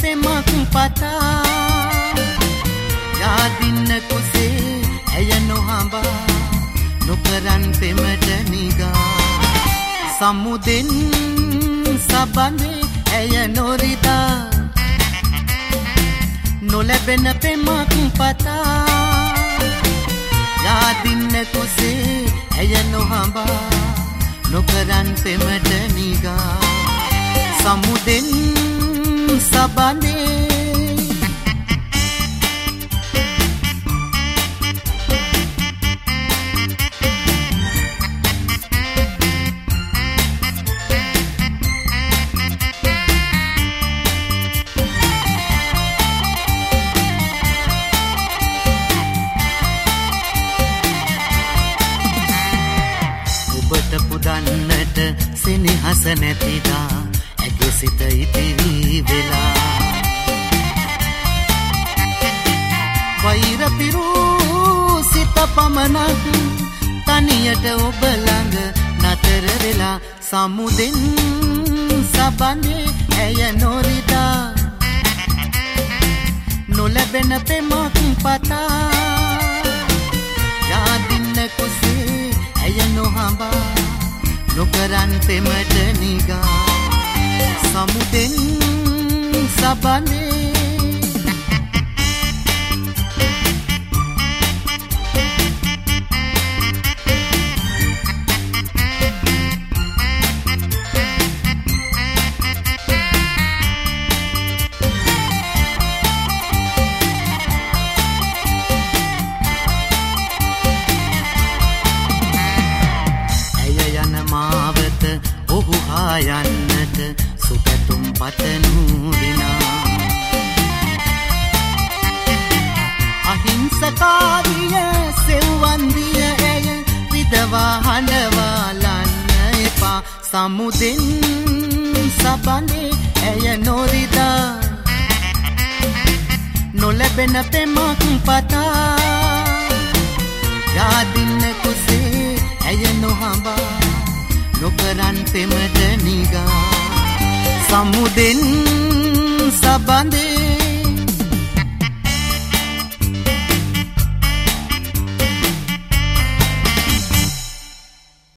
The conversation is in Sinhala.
පෙමක් පතා යාදින්න කුසේ ඇය නොහඹා නොකරන් පෙමට නිගා සමුදෙන් සබඳේ ඇය නොරිදා නොලැබෙන පෙමක් පතා යාදින්න කුසේ ඇය නොහඹා නොකරන් පෙමට නිගා සමුදෙන් සබඳේ ඔබට පුදන්නට සෙනෙහස නැතිදා ඇගේ සිත ඉතිරි වෙලා වෛර පිරූ සිත පමණක් තනියට ඔබ ළඟ නතර වෙලා සමුදෙන් සබඳේ ඇය නොරිදා නොලැබෙන පෙමක් පතා යාදින්න කුසේ ඇය නොහඹා නොකරන් පෙමට නිගා සමුදෙන් සබඳේ ඔහු හායන්නට සුපැතුම් පතනු විනා අහිංසකාරිය සෙව්වන්දිය ඇය විදවා හඬවාලන්න එපා සමුදෙන් සබඳේ ඇය නොරිදා නොලැබෙන පෙමක් පතා යාදින්න කුසේ ඇය නොහඹා නොකරන් පෙමට නිගා සමුදෙන් සබඳේ